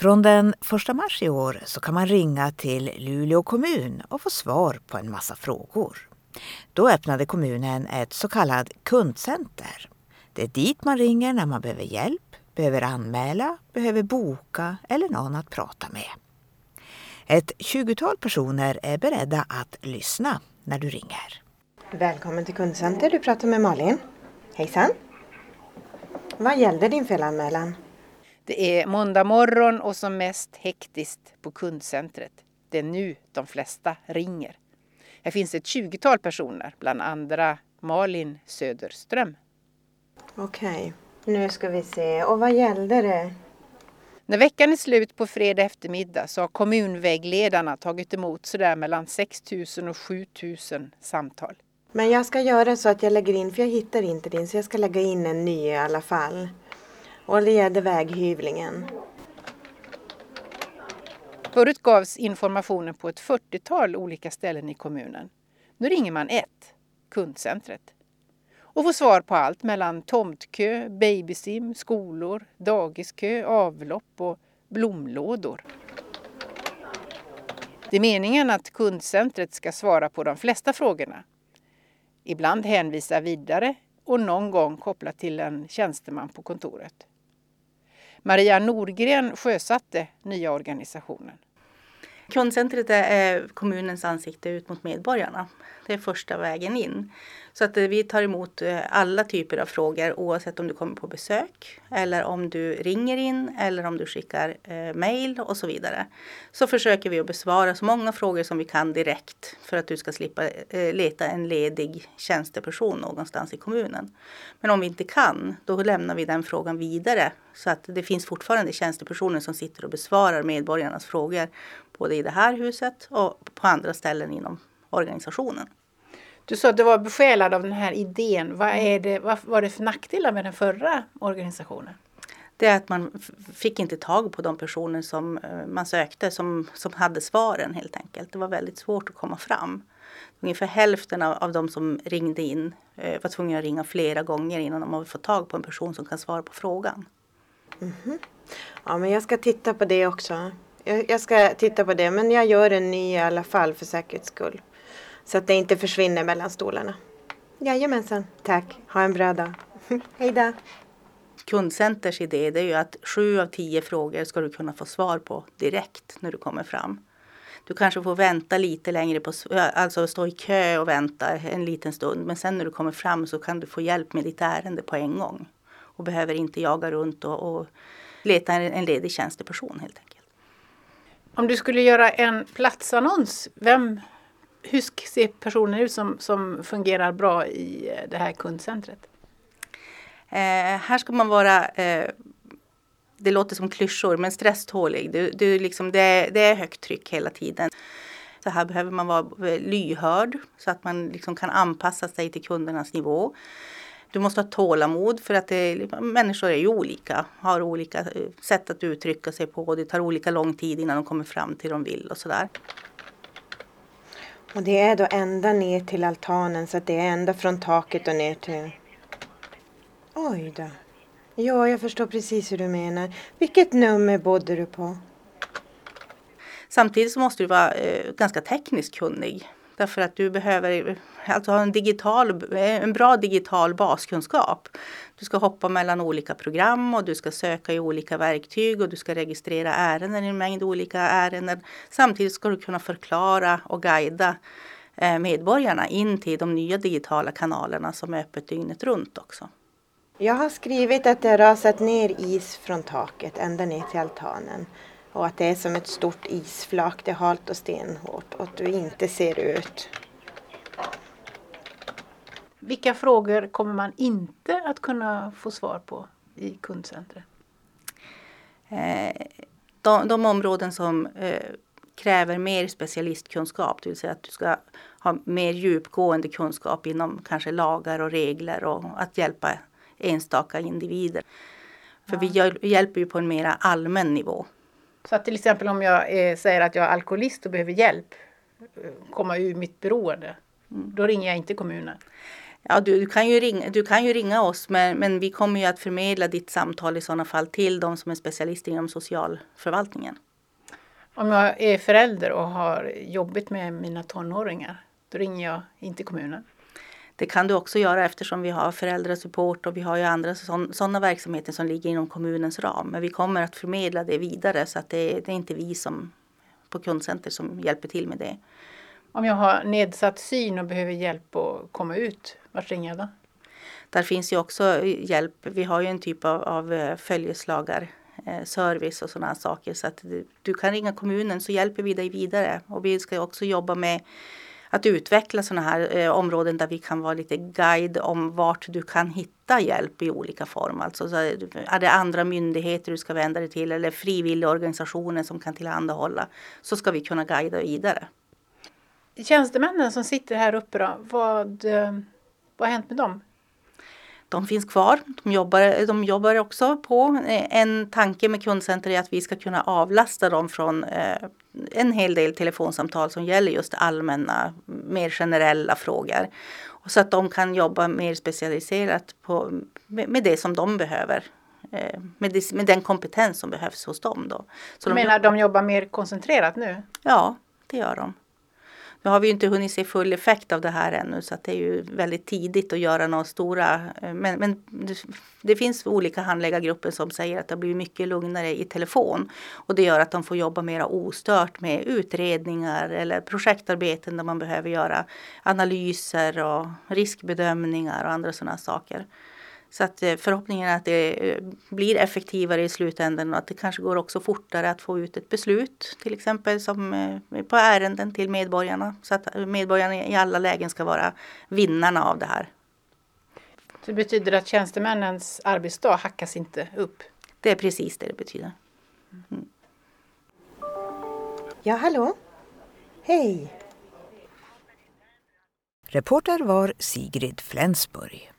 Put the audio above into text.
Från den 1 mars i år så kan man ringa till Luleå kommun och få svar på en massa frågor. Då öppnade kommunen ett så kallat kundcenter. Det är dit man ringer när man behöver hjälp, behöver anmäla, behöver boka eller någon att prata med. Ett 20-tal personer är beredda att lyssna när du ringer. Välkommen till kundcenter, du pratar med Malin. Hejsan. Vad gällde din felanmälan? Det är måndag morgon och som mest hektiskt på kundcentret. Det är nu de flesta ringer. Här finns ett 20-tal personer, bland andra Malin Söderström. Okej, nu ska vi se. Och vad gällde det? När veckan är slut på fredag eftermiddag så har kommunvägledarna tagit emot sådär mellan 6 000 och 7 000 samtal. Men jag ska göra så att jag lägger in, för jag hittar inte din, så jag ska lägga in en ny i alla fall. Och det gällde väghyvlingen. Förut gavs informationen på ett 40-tal olika ställen i kommunen. Nu ringer man kundcentret. Och får svar på allt mellan tomtkö, babysim, skolor, dagiskö, avlopp och blomlådor. Det är meningen att kundcentret ska svara på de flesta frågorna. Ibland hänvisa vidare och någon gång koppla till en tjänsteman på kontoret. Maria Norgren sjösatte nya organisationen. Kundcentret är kommunens ansikte ut mot medborgarna. Det är första vägen in. Så att vi tar emot alla typer av frågor oavsett om du kommer på besök eller om du ringer in eller om du skickar mejl och så vidare. Så försöker vi att besvara så många frågor som vi kan direkt för att du ska slippa leta en ledig tjänsteperson någonstans i kommunen. Men om vi inte kan, då lämnar vi den frågan vidare så att det finns fortfarande tjänstepersoner som sitter och besvarar medborgarnas frågor både i det här huset och på andra ställen inom organisationen. Du sa att du var besjälad av den här idén. Vad var det för nackdelar med den förra organisationen? Det är att man fick inte tag på de personer som man sökte som hade svaren helt enkelt. Det var väldigt svårt att komma fram. Ungefär hälften av de som ringde in var tvungna att ringa flera gånger innan de hade fått tag på en person som kan svara på frågan. Mm-hmm. Ja, men jag ska titta på det också. Jag ska titta på det, men jag gör en ny i alla fall för säkerhets skull. Så att det inte försvinner mellan stolarna. Jajamensan, tack. Ha en bra dag. Hej då. Kundcenters idé är ju att 7 av 10 frågor ska du kunna få svar på direkt när du kommer fram. Du kanske får vänta lite längre, alltså stå i kö och vänta en liten stund. Men sen när du kommer fram så kan du få hjälp med ditt ärende på en gång. Och behöver inte jaga runt och leta en ledig tjänsteperson helt enkelt. Om du skulle göra en platsannons, hur ser personen ut som fungerar bra i det här kundcentret? Här ska man vara, det låter som klyschor, men stresstålig. Det är högt tryck hela tiden. Så här behöver man vara lyhörd så att man liksom kan anpassa sig till kundernas nivå. Du måste ha tålamod för att människor är ju olika, har olika sätt att uttrycka sig på. Det tar olika lång tid innan de kommer fram till de vill och sådär. Och det är då ända ner till altanen, så att det är ända från taket och ner till... Oj då. Ja, jag förstår precis hur du menar. Vilket nummer bodde du på? Samtidigt så måste du vara ganska tekniskt kunnig. Därför att du behöver alltså ha en bra digital baskunskap. Du ska hoppa mellan olika program och du ska söka i olika verktyg och du ska registrera ärenden i en mängd olika ärenden. Samtidigt ska du kunna förklara och guida medborgarna in till de nya digitala kanalerna som är öppet dygnet runt också. Jag har skrivit att det har rasat ner is från taket ända ner till altanen. Och att det är som ett stort isflak, det är halt och stenhårt och att du inte ser ut. Vilka frågor kommer man inte att kunna få svar på i kundcentret? De områden som kräver mer specialistkunskap, det vill säga att du ska ha mer djupgående kunskap inom kanske lagar och regler och att hjälpa enstaka individer. För vi hjälper ju på en mer allmän nivå. Så att till exempel om jag säger att jag är alkoholist och behöver hjälp komma ur mitt beroende, då ringer jag inte kommunen. Ja, du kan ju ringa oss, men vi kommer ju att förmedla ditt samtal i sådana fall till de som är specialister inom socialförvaltningen. Om jag är förälder och har jobbigt med mina tonåringar, då ringer jag inte kommunen. Det kan du också göra eftersom vi har föräldrasupport och vi har ju andra sådana verksamheter som ligger inom kommunens ram. Men vi kommer att förmedla det vidare så att det är inte vi som på kundcenter som hjälper till med det. Om jag har nedsatt syn och behöver hjälp att komma ut, vart ringer jag då? Där finns ju också hjälp. Vi har ju en typ av följeslagar, service och sådana saker. Så att du kan ringa kommunen så hjälper vi dig vidare. Och vi ska också jobba med att utveckla sådana här områden där vi kan vara lite guide om vart du kan hitta hjälp i olika form. Alltså så är det andra myndigheter du ska vända dig till eller frivilliga organisationer som kan tillhandahålla, så ska vi kunna guida vidare. Tjänstemännen som sitter här uppe då, vad har hänt med dem? De finns kvar. De jobbar också på. En tanke med kundcenter är att vi ska kunna avlasta dem från en hel del telefonsamtal som gäller just allmänna, mer generella frågor. Och så att de kan jobba mer specialiserat med det som de behöver. Med den kompetens som behövs hos dem. Då. Så de jobbar mer koncentrerat nu? Ja, det gör de. Nu har vi ju inte hunnit se full effekt av det här ännu, så att det är ju väldigt tidigt att göra några stora. Men det finns olika handläggargrupper som säger att det blir mycket lugnare i telefon. Och det gör att de får jobba mer ostört med utredningar eller projektarbeten där man behöver göra analyser och riskbedömningar och andra sådana saker. Så att förhoppningen är att det blir effektivare i slutändan och att det kanske går också fortare att få ut ett beslut. Till exempel som på ärenden till medborgarna. Så att medborgarna i alla lägen ska vara vinnarna av det här. Så det betyder att tjänstemännens arbetsdag hackas inte upp? Det är precis det betyder. Mm. Ja, hallå? Hej! Reporter var Sigrid Flensburg.